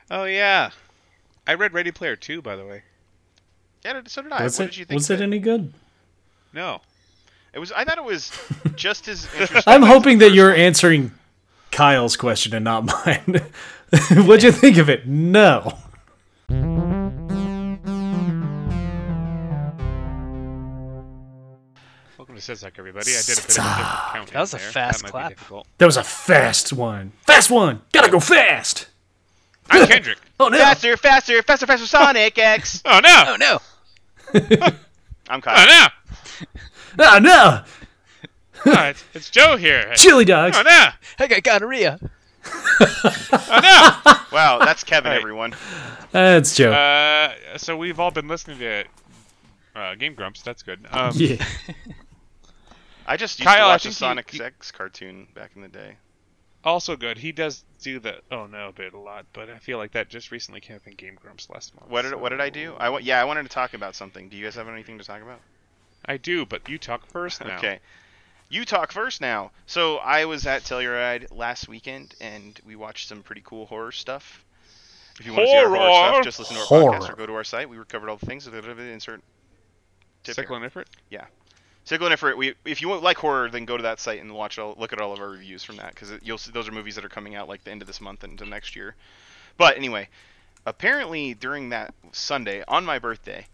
Oh yeah, I read Ready Player 2, by the way. Yeah, so did I. Was What it did you think was of it it? any good? No. It was. I thought it was just as I'm interesting as the hoping that first you're one. answering Kyle's question and not mine. What'd you think of it? No. Welcome to Sizzak, everybody. I did a bit of a different counting That was a there. That fast might be clap. difficult. That was a fast one. Fast one. Gotta go fast. I'm Kendrick. Oh no. Faster, faster, faster, faster, Sonic X. Oh no! Oh no! I'm Oh Kyle. no! Ah no. Oh, it's Joe here. Chili dogs. Oh no! I got gonorrhea. Oh no! Wow, that's Kevin, Right. everyone. That's Joe. So we've all been listening to Game Grumps. That's good. Yeah. I just used Kyle, to I watch a think Sonic X cartoon back in the day. Also good. He does do the oh no bit a lot, but I feel like that just recently came up in Game Grumps last month. What did I do? I wanted to talk about something. Do you guys have anything to talk about? I do, but you talk first now. Okay. You talk first now. So I was at Telluride last weekend, and we watched some pretty cool horror stuff. If you want to see our horror Horror! stuff, just listen to our Horror. podcast or go to our site. We covered all the things. Insert tip here. Sickle and Ifrit? Sickle and Ifrit, if you like horror, then go to that site and look at all of our reviews from that, because you'll see those are movies that are coming out like the end of this month and into next year. But anyway, apparently during that Sunday on my birthday,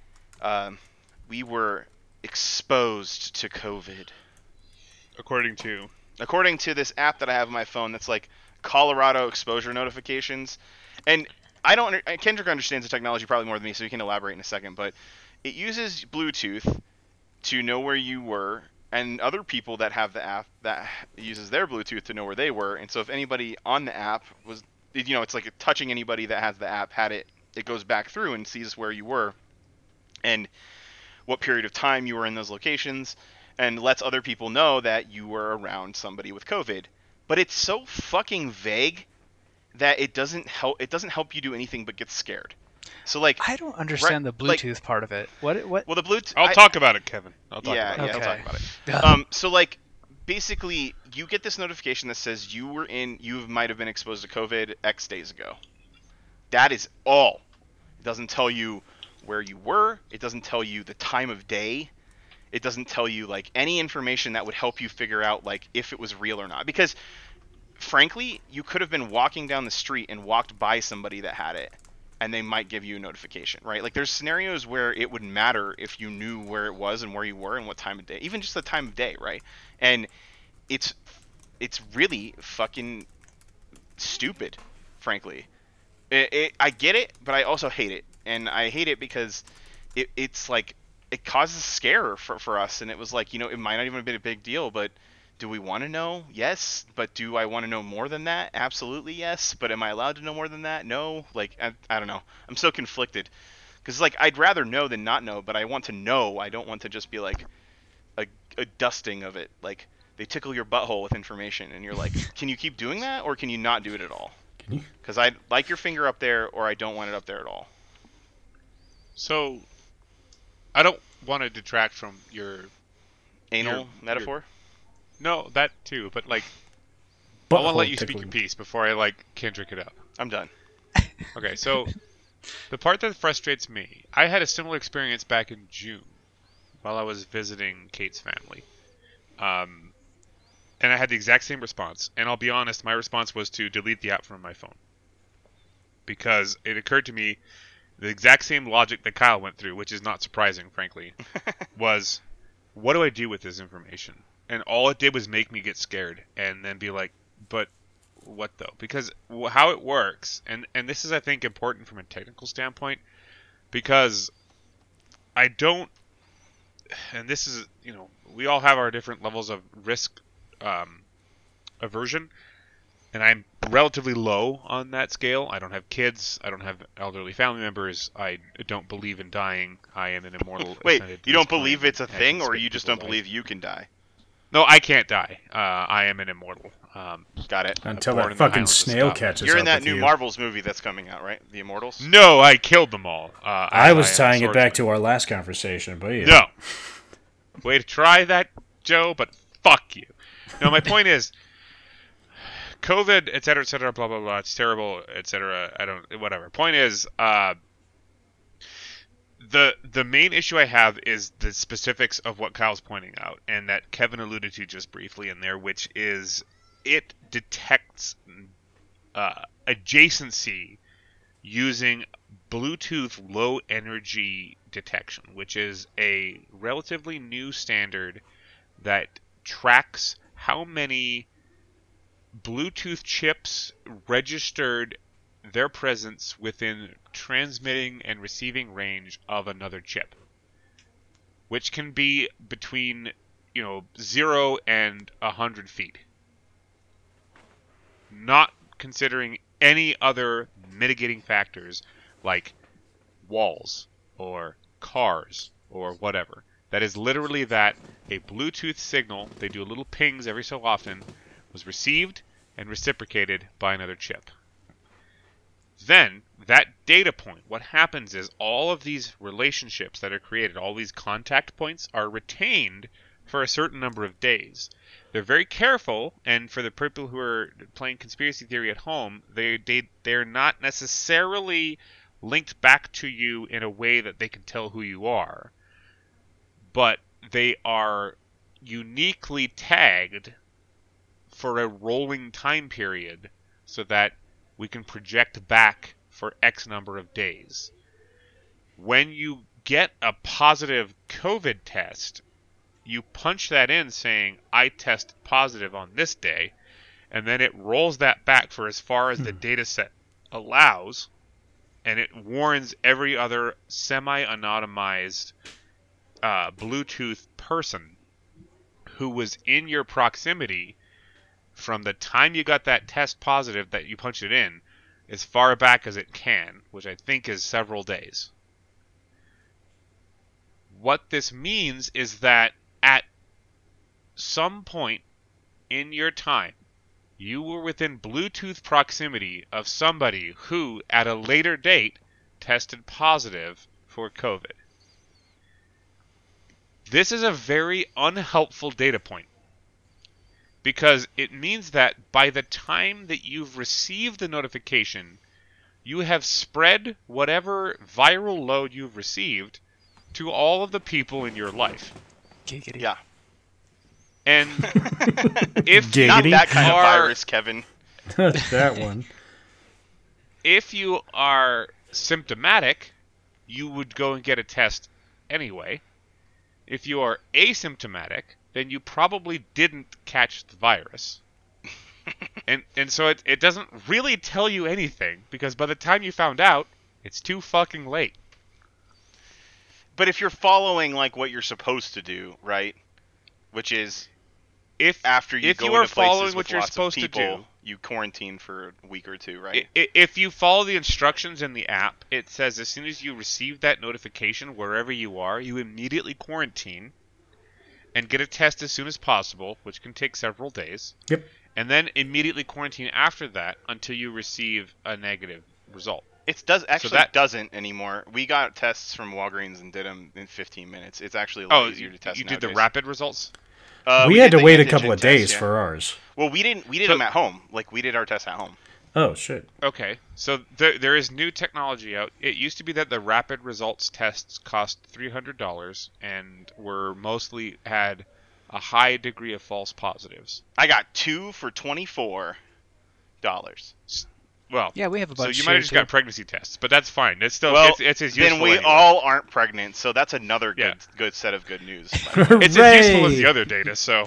we were exposed to COVID. According to According to this app that I have on my phone, that's like Colorado exposure notifications, and Kendrick understands the technology probably more than me, so he can elaborate in a second. But it uses Bluetooth to know where you were, and other people that have the app that uses their Bluetooth to know where they were. And so if anybody on the app was, it's like touching anybody that has the app had it, it goes back through and sees where you were and what period of time you were in those locations, and lets other people know that you were around somebody with COVID. But it's so fucking vague that it doesn't help you do anything but get scared. So like, I don't understand the Bluetooth part of it. What? well, the Bluetooth. I'll talk about it, Kevin. I'll talk Yeah, about yeah, it. I'll Okay. talk about it. So like, basically, you get this notification that says you might have been exposed to COVID X days ago. That is all. It doesn't tell you where you were. It doesn't tell you the time of day. It doesn't tell you like any information that would help you figure out like if it was real or not. Because frankly, you could have been walking down the street and walked by somebody that had it, and they might give you a notification, right? Like there's scenarios where it would matter if you knew where it was and where you were and what time of day, even just the time of day, right? And it's really fucking stupid, frankly. I get it, but I also hate it, and I hate it because it's like it causes scare for us, and it was like, it might not even have been a big deal, but do we want to know? Yes. But do I want to know more than that? Absolutely yes. But am I allowed to know more than that? No. Like, I don't know. I'm so conflicted. Because, like, I'd rather know than not know, but I want to know. I don't want to just be, like, a dusting of it. Like, they tickle your butthole with information, and you're like, can you keep doing that, or can you not do it at all? Can you? Because I like your finger up there, or I don't want it up there at all. So, I don't want to detract from your Anal metaphor? No, that too, but like, I Butthole want to let you speak tickling. your piece before I like Kendrick it up. I'm done. Okay, so the part that frustrates me, I had a similar experience back in June while I was visiting Kate's family. And I had the exact same response. And I'll be honest, my response was to delete the app from my phone. Because it occurred to me the exact same logic that Kyle went through, which is not surprising, frankly, was, what do I do with this information? And all it did was make me get scared and then be like, but what though? Because how it works, and this is, I think, important from a technical standpoint, because I don't, and this is, we all have our different levels of risk aversion, and I'm relatively low on that scale. I don't have kids. I don't have elderly family members. I don't believe in dying. I am an immortal. Wait, ascended to you this don't plane believe it's a and I thing, can or spit you just people's don't life. believe you can die? No, I can't die. I am an immortal. Got it. Until born that in the fucking Highlands of snail Scotland. catches You're up in that with new you. Marvels movie that's coming out, right? The Immortals? No, I killed them all. I was am a tying it back swordsman. to our last conversation, but yeah. No. Way to try that, Joe, but fuck you. No, my point is, COVID, et cetera, blah blah blah. It's terrible, et cetera. I don't, whatever. Point is, the main issue I have is the specifics of what Kyle's pointing out, and that Kevin alluded to just briefly in there, which is it detects adjacency using Bluetooth low energy detection, which is a relatively new standard that tracks how many Bluetooth chips registered their presence within transmitting and receiving range of another chip, which can be between 0 and 100 feet, not considering any other mitigating factors like walls or cars or whatever. That is literally that a Bluetooth signal, they do little pings every so often, was received and reciprocated by another chip. Then, that data point, what happens is all of these relationships that are created, all these contact points, are retained for a certain number of days. They're very careful, and for the people who are playing conspiracy theory at home, they're not necessarily linked back to you in a way that they can tell who you are, but they are uniquely tagged for a rolling time period so that we can project back for X number of days. When you get a positive COVID test, you punch that in saying, I tested positive on this day, and then it rolls that back for as far as the data set allows, and it warns every other semi-anonymized Bluetooth person who was in your proximity from the time you got that test positive that you punched it in, as far back as it can, which I think is several days. What this means is that at some point in your time, you were within Bluetooth proximity of somebody who, at a later date, tested positive for COVID. This is a very unhelpful data point, because it means that by the time that you've received the notification, you have spread whatever viral load you've received to all of the people in your life. Giggity. Yeah. And if Giggity. Not that kind of are- virus, Kevin. That one. if you are symptomatic, you would go and get a test anyway. If you are asymptomatic, then you probably didn't catch the virus. and so it doesn't really tell you anything, because by the time you found out, it's too fucking late. But if you're following like what you're supposed to do, right? Which is If after you if go you are into places following with what you're lots of supposed to people, do, you quarantine for a week or two, right? if you follow the instructions in the app, it says as soon as you receive that notification, wherever you are, you immediately quarantine and get a test as soon as possible, which can take several days. Yep. And then immediately quarantine after that until you receive a negative result. It actually that- doesn't anymore. We got tests from Walgreens and did them in 15 minutes. It's actually a lot easier to test you did nowadays. the rapid results? We had did to the wait a antigen couple of test, days yeah. for ours. Well, we did So- them at home. Like we did our tests at home. Oh, shit. Okay, so there is new technology out. It used to be that the rapid results tests cost $300 and were mostly had a high degree of false positives. I got 2 for $24. Well, Yeah, we have a so bunch. you might have here, just too. got pregnancy tests, but that's fine. It's still Well, it's as useful. then we anyway. all aren't pregnant, so that's another Yeah. good set of good news. It's as useful as Hooray! the other data. So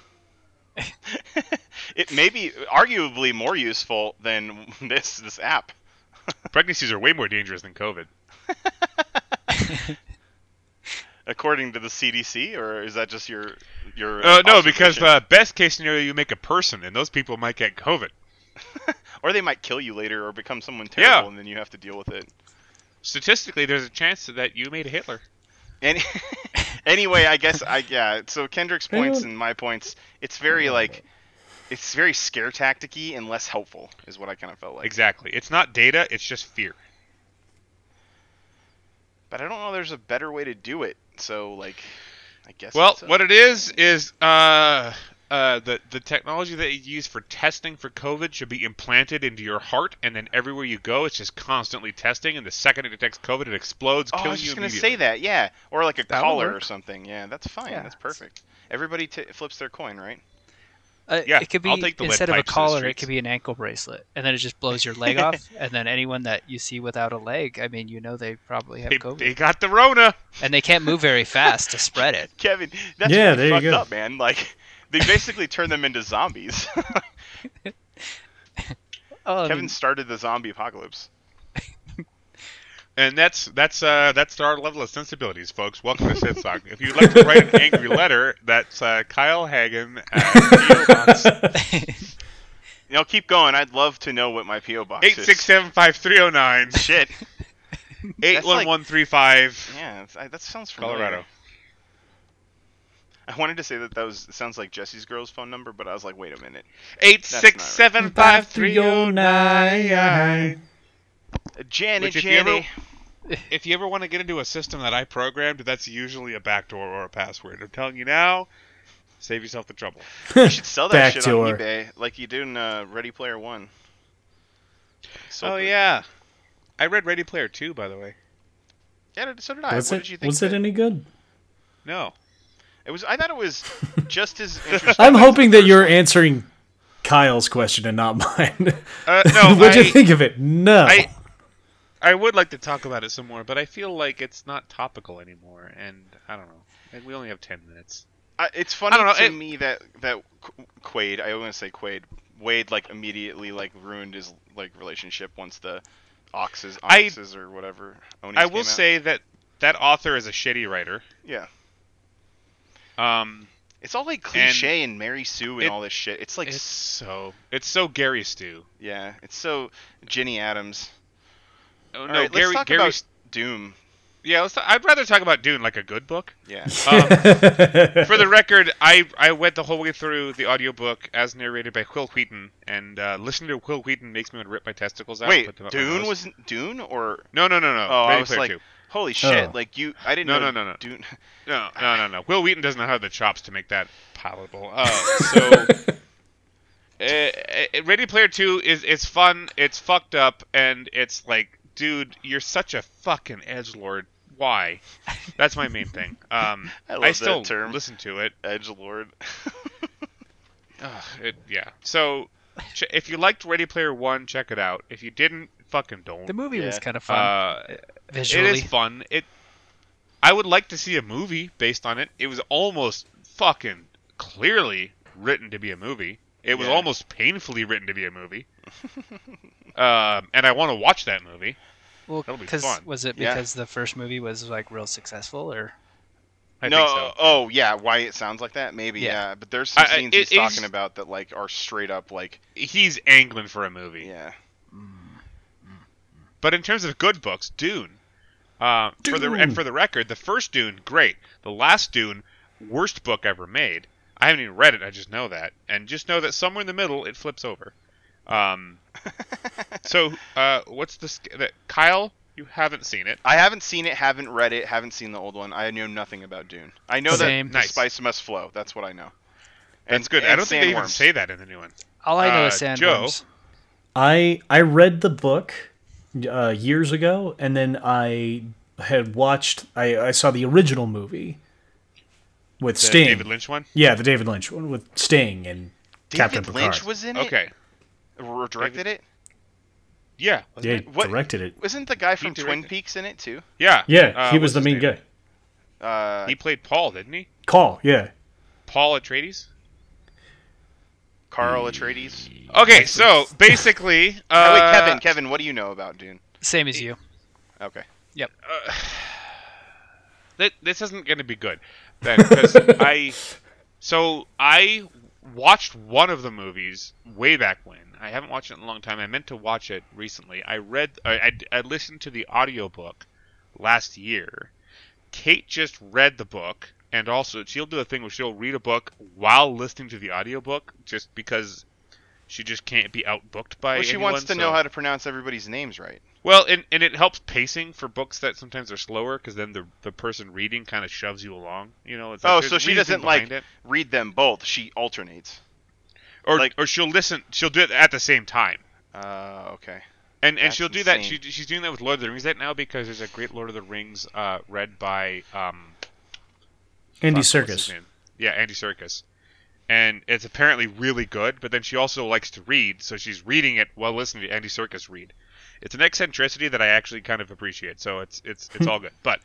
It may be arguably more useful than this app. pregnancies are way more dangerous than COVID. According to the CDC, or is that just your No, because observation? best case scenario, you make a person, and those people might get COVID. Or they might kill you later or become someone terrible, and then you have to deal with it. Statistically, there's a chance that you made a Hitler. Any, anyway, I guess so Kendrick's points Anyone- and my points, it's very it's very scare tacticy and less helpful, is what I kind of felt like. Exactly. It's not data. It's just fear. But I don't know. There's a better way to do it. So I guess. Well, it's what it is the technology that you use for testing for COVID should be implanted into your heart, and then everywhere you go, it's just constantly testing. And the second it detects COVID, it explodes, Oh, I killing was you just gonna immediately. say that. Yeah, or like a That would collar or work. something. Yeah, that's fine. Yeah, That's perfect. Everybody flips their coin, right? Yeah, it could I'll be, take the lead instead of a pipes to the collar, it streets. could be an ankle bracelet, and then it just blows your leg off. And then anyone that you see without a leg, I mean, they probably have COVID, They got the Rona. and they can't move very fast to spread it. Kevin, that's Yeah, really there you fucked go. up, man. Like, they basically turn them into zombies. Oh, I Kevin mean, started the zombie apocalypse. And that's our level of sensibilities, folks. Welcome to Sith Talk. If you'd like to write an angry letter, that's Kyle Hagen at PO Box Keep going. I'd love to know what my PO box is. 8675309 Shit. 81135 Yeah, that sounds familiar. Colorado. I wanted to say that it sounds like Jesse's girl's phone number, but I was like, wait a minute. 8675309. Janet, Which, if you ever want to get into a system that I programmed, that's usually a backdoor or a password. I'm telling you now, save yourself the trouble. You should sell that shit on Backdoor. eBay, like you do in Ready Player One. Oh yeah, I read Ready Player 2, by the way. Yeah, so did I. Was What it did you think? was it any good? No. I thought it was just as interesting. I'm as hoping the that you're first one. answering Kyle's question and not mine. No, What'd you think of it? No. I would like to talk about it some more, but I feel like it's not topical anymore, and I don't know. And we only have 10 minutes. It's funny I don't know, to me that Quaid, I want to say Quaid, Wade like immediately like ruined his like relationship once the Onyxes or whatever. Onis I came will out. say that author is a shitty writer. Yeah. Um, It's all like cliche and Mary Sue and all this shit. It's like it's so Gary Stu. yeah, it's so Jenny Adams. Oh, All no, right, Gary let's talk Gary. about Doom. Yeah, I'd rather talk about Dune, like a good book. Yeah. For the record, I went the whole way through the audiobook as narrated by Will Wheaton, and listening to Will Wheaton makes me want to rip my testicles out. Wait, put them up my Dune nose. was Dune or No. oh, I Ready was Player like, 2. holy shit! Oh. Like I didn't know. No. Dune. No. Will Wheaton doesn't have the chops to make that palatable. Ready Player 2 is fun. It's fucked up, and it's like, dude, you're such a fucking edgelord. Why? That's my main thing. I still that term. listen to it. Edgelord. Yeah. So, if you liked Ready Player 1, check it out. If you didn't, fucking don't. the movie was Yeah. kind of fun visually. It is fun. I would like to see a movie based on it. It was almost fucking clearly written to be a movie. It was Yeah. almost painfully written to be a movie. And I want to watch that movie. Well, That'll be 'cause fun. was it Yeah. because the first movie was like real successful, or I no. think so. Oh yeah. Why it sounds like that? Maybe. Yeah. Yeah. But there's some I- scenes it he's is- talking about that like are straight up like He's angling for a movie. yeah. But in terms of good books, Dune. For the record, the first Dune, great. The last Dune, worst book ever made. I haven't even read it. I just know that, and just know that somewhere in the middle it flips over. So, what's that? Kyle, you haven't seen it. I haven't seen it, haven't read it, haven't seen the old one. I know nothing about Dune. I know Same. that the Nice. spice must flow. That's what I know. That's good. I and don't think they even sandworms. say that in the new one. all I know is Joe? sandworms. I read the book years ago, and then I had watched. I saw the original movie with The Sting. David Lynch one. Yeah, the David Lynch one with Sting and Captain David Picard. Lynch was in it. Okay. Or directed it. Yeah. wasn't Yeah, it? he What- directed it. Wasn't the guy from Twin directed. Peaks in it too? Yeah. Yeah, he was what's the his main name? guy. He played Paul, didn't he? Call, yeah. Paul Atreides. Carl Atreides. Okay, so basically, Oh, wait, Kevin, what do you know about Dune? Same as you. Okay. This isn't going to be good then, because I watched one of the movies way back when. I haven't watched it in a long time. I meant to watch it recently. I listened to the audiobook last year. Kate just read the book, and also she'll do a thing where she'll read a book while listening to the audiobook, just because She just can't be outbooked by Well, she anyone. wants to know how to pronounce everybody's names right. Well, and it helps pacing for books that sometimes are slower, because then the person reading kind of shoves you along. You know, it's like, Oh, there's so a she reason doesn't like behind it. read them both. She alternates. Or she'll listen. She'll do it at the same time. Okay. And That's she'll do that. insane. She's doing that with Lord of the Rings right now, because there's a great Lord of the Rings read by Andy what's his Serkis. name? Yeah, Andy Serkis. And it's apparently really good, but then she also likes to read, so she's reading it while listening to Andy Serkis read. It's an eccentricity that I actually kind of appreciate, so it's all good. But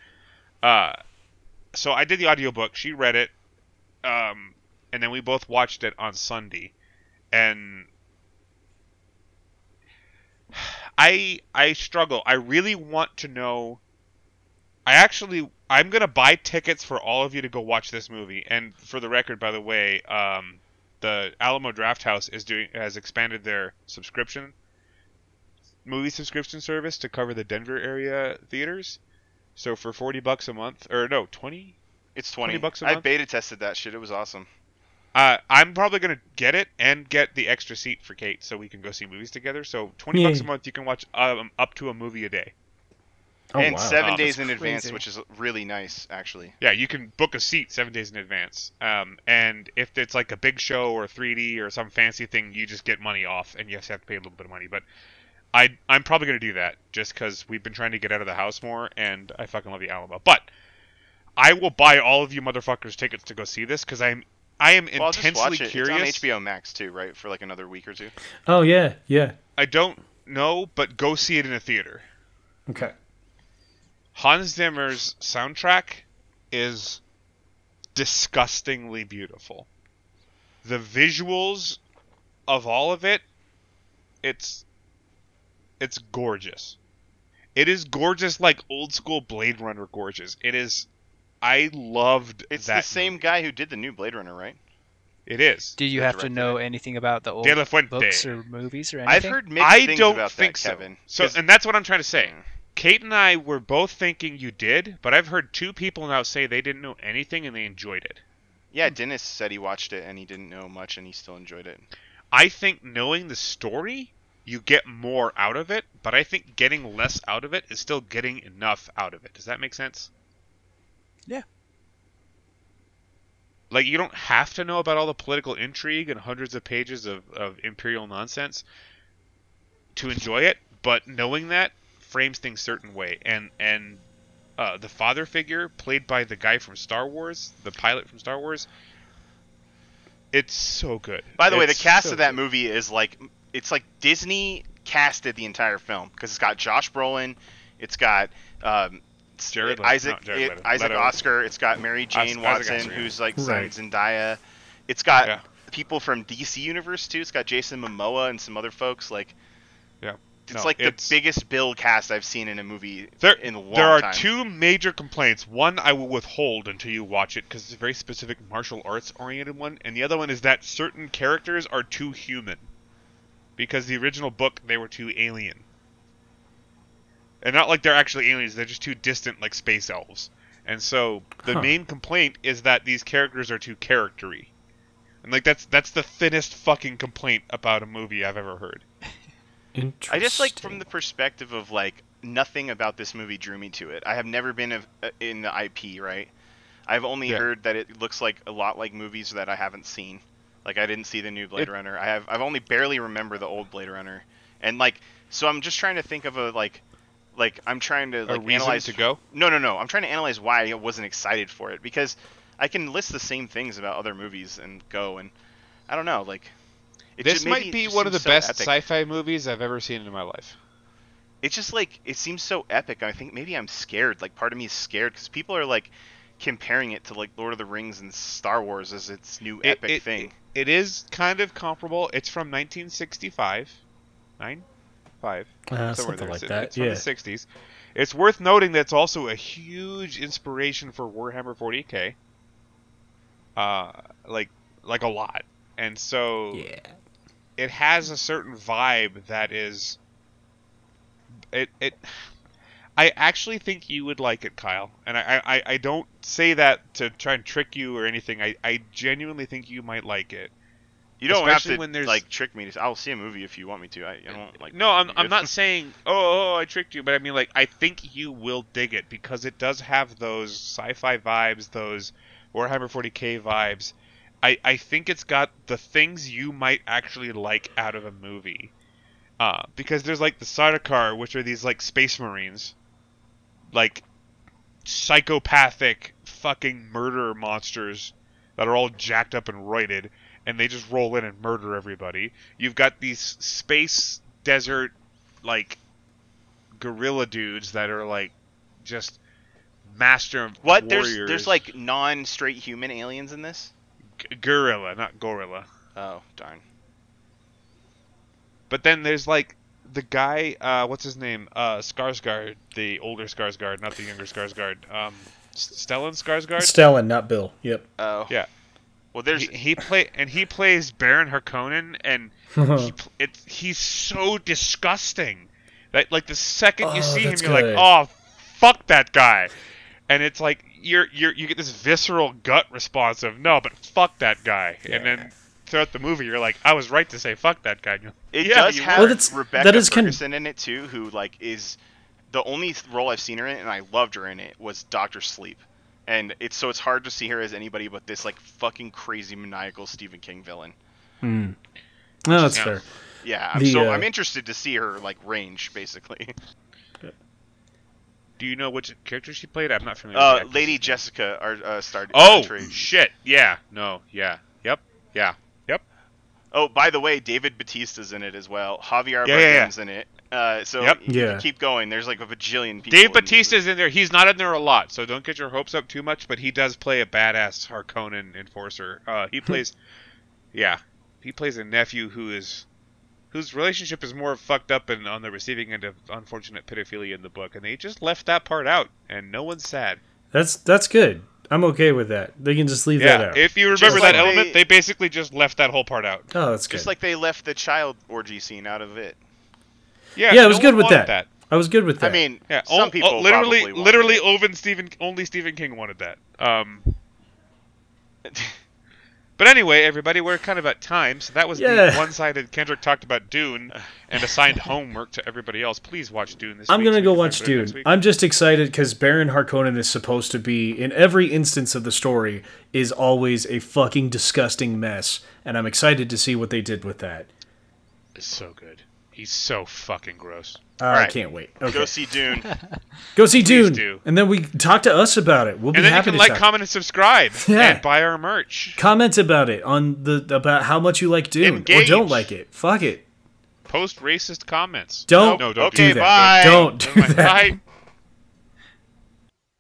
so I did the audiobook, she read it, and then we both watched it on Sunday. And I struggle. I really want to know. I'm gonna buy tickets for all of you to go watch this movie. And for the record, by the way, the Alamo Drafthouse has expanded their movie subscription service to cover the Denver area theaters. So for $40 a month, or no, 20. It's 20. $20 a I month? beta tested that shit. It was awesome. I'm probably gonna get it and get the extra seat for Kate, so we can go see movies together. So $20 Yay. a month, you can watch up to a movie a day. Oh, And wow. 7 days That's in advance, crazy. which is really nice, actually. Yeah, you can book a seat 7 days in advance. And if it's like a big show or 3D or some fancy thing, you just get money off, and yes, you have to pay a little bit of money. But I'm probably gonna do that just because we've been trying to get out of the house more, and I fucking love the Alamo. But I will buy all of you motherfuckers tickets to go see this, because I am Well, I'll just intensely watch it. curious. It's on HBO Max too, right? For like another week or two. Oh, yeah, yeah. I don't know, but go see it in a theater. Okay. Hans Zimmer's soundtrack is disgustingly beautiful. The visuals of all of it, it's gorgeous. It is gorgeous, like old school Blade Runner gorgeous. It is. I loved It's that the same movie. guy who did the new Blade Runner, right? It is. Do you The have to director. know anything about the old De La Fuente. books or movies or anything? I've heard mixed I things don't about think that, so. Kevin. So, 'Cause- and that's what I'm trying to say. Mm. Kate and I were both thinking you did, but I've heard two people now say they didn't know anything and they enjoyed it. Yeah, Dennis said he watched it and he didn't know much and he still enjoyed it. I think knowing the story, you get more out of it, but I think getting less out of it is still getting enough out of it. Does that make sense? Yeah. Like, you don't have to know about all the political intrigue and hundreds of pages of imperial nonsense to enjoy it, but knowing that frames things certain way. And the father figure, played by the guy from Star Wars, the pilot from Star Wars, it's so good. By the way, the It's cast so of that good. movie is like Disney casted the entire film because it's got Josh Brolin, it's got Jared Leto- Isaac not Jared Leto, Isaac Leto. Oscar, it's got Mary Jane Isaac Watson, Oscar, yeah. who's like Right. Zendaya. It's got Yeah. people from DC Universe too. It's got Jason Momoa and some other folks. Like Yeah. it's No, like the it's- biggest build cast I've seen in a movie There, in a long there are time. two major complaints. One I will withhold until you watch it because it's a very specific martial arts oriented one, and the other one is that certain characters are too human. Because the original book they were too alien. And not like they're actually aliens, they're just too distant like space elves. And so the Huh. main complaint is that these characters are too charactery. And like that's the thinnest fucking complaint about a movie I've ever heard. Interesting. I just like from the perspective of like nothing about this movie drew me to it. I have never been in the IP, right? I've only Yeah. heard that it looks like a lot like movies that I haven't seen. Like I didn't see the new Blade Runner. I've only barely remember the old Blade Runner. And like so I'm just trying to think of a like I'm trying to A like reason analyze to go? No. I'm trying to analyze why I wasn't excited for it because I can list the same things about other movies and go and I don't know, like it This just- maybe might it be just one of the seems so best epic. sci-fi movies I've ever seen in my life. It's just like it seems so epic. I think maybe I'm scared. Like part of me is scared because people are like comparing it to like Lord of the Rings and Star Wars as its new epic thing. It is kind of comparable. It's from 1965. 5. Somewhere something there. like It's that. from Yeah. the 60s. It's worth noting that it's also a huge inspiration for Warhammer 40k. Like a lot. And so Yeah. it has a certain vibe that is it I actually think you would like it, Kyle. And I don't say that to try and trick you or anything. I genuinely think you might like it. You don't have Especially to when there's- like trick me. I'll see a movie if you want me to. I don't like. No, I'm not saying I tricked you, but I mean like I think you will dig it because it does have those sci-fi vibes, those Warhammer 40K vibes. I think it's got the things you might actually like out of a movie. Because there's like the Sardaukar, which are these like space marines, like psychopathic fucking murder monsters that are all jacked up and roided, and they just roll in and murder everybody. You've got these space desert like gorilla dudes that are like just master What? warriors. There's like non-straight human aliens in this? Gorilla, not gorilla. Oh darn. But then there's like the guy, what's his name? Skarsgård, the older Skarsgård, not the younger Skarsgård. Stellan Skarsgård. Stellan, not Bill. Yep. Oh. Yeah. Well, there's he plays Baron Harkonnen, and he's so disgusting that like the second you Oh, see him, that's you're like, good. oh, fuck that guy, and it's like you get this visceral gut response of no, but fuck that guy, and then throughout the movie you're like, I was right to say fuck that guy. And you're like, It yeah, does you have were. Rebecca that is Ferguson in it too, who like is the only role I've seen her in, and I loved her in it, was Doctor Sleep. And it's hard to see her as anybody but this like fucking crazy maniacal Stephen King villain. No, that's Yeah. fair. Yeah, I'm interested to see her like range basically. Do you know which character she played? I'm not familiar. with the actress. Lady Jessica starred. Oh portrayed. shit! Yeah. No. Yeah. Yep. Yeah. Yep. Oh, by the way, David Bautista's in it as well. Javier Yeah. Bardem's in it. So Yep. you Yeah. can keep going. There's like a bajillion people. Dave in this Bautista's in there. He's not in there a lot, so don't get your hopes up too much. But he does play a badass Harkonnen enforcer. He plays, he plays a nephew whose relationship is more fucked up and on the receiving end of unfortunate pedophilia in the book, and they just left that part out, and no one's sad. That's good. I'm okay with that. They can just leave that Yeah, out. if you remember like that element, they- they basically just left that whole part out. Oh, that's good. Just like they left the child orgy scene out of it. Yeah, Yeah, I was no good one with wanted that. I was good with that. I mean, Yeah, some people literally, probably wanted only Stephen King wanted that. But anyway, everybody, we're kind of at time, so that was Yeah. the one-sided. Kendrick talked about Dune and assigned homework to everybody else. Please watch Dune this I'm week. gonna so go we can watch talk about it Dune. next week. I'm just excited because Baron Harkonnen is supposed to be, in every instance of the story, is always a fucking disgusting mess, and I'm excited to see what they did with that. It's so good. He's so fucking gross. I right. can't wait. Okay. Go see Dune. Go see Dune, do. and then we talk to us about it. We'll be And then you happy can to like, talk. comment, and subscribe, Yeah. and buy our merch. Comment about it on about how much you like Dune Engage. or don't like it. Fuck it. Post racist comments. Don't. No, don't Okay, do that. bye. Don't do Never mind. that. Bye.